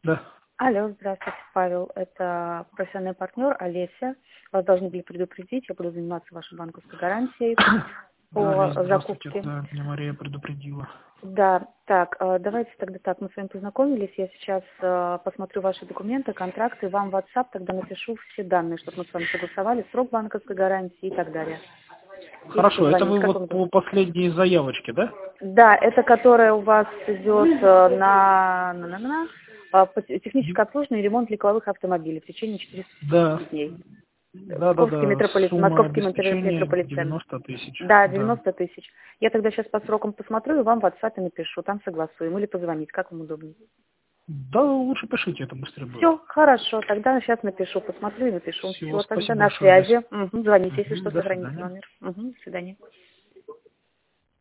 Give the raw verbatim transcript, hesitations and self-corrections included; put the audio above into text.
Да. Алло, здравствуйте, Павел. Это профессиональный партнер Олеся. Вас должны были предупредить, я буду заниматься вашей банковской гарантией по Алло, здравствуйте, закупке. да, меня Мария предупредила. Да, так, э, давайте тогда так, мы с вами познакомились. Я сейчас э, посмотрю ваши документы, контракты, вам в WhatsApp тогда напишу все данные, чтобы мы с вами согласовали срок банковской гарантии и так далее. Или Хорошо, это позвонить, вы как вот вам по удобно? последней заявочке, да? Да, это которая у вас идет э, на, на, на, на, э, по- техническое обслуживание и ремонт легковых автомобилей в течение Да. четырёх дней. Да, да, Московский да. метрополитен, Сумма московский метро- обеспечения метрополитен. девяносто тысяч. Да, Да. девяносто тысяч. Я тогда сейчас по срокам посмотрю и вам в WhatsApp напишу, там согласуем. Или позвонить, как вам удобнее. Да, лучше пишите, это быстрее будет. Все, хорошо, тогда сейчас напишу, посмотрю и напишу. Всего Все, тогда спасибо на большое, Олеся. связи. Угу, звоните, если Мгм, что, до сохраните свидания. номер. Угу, до свидания.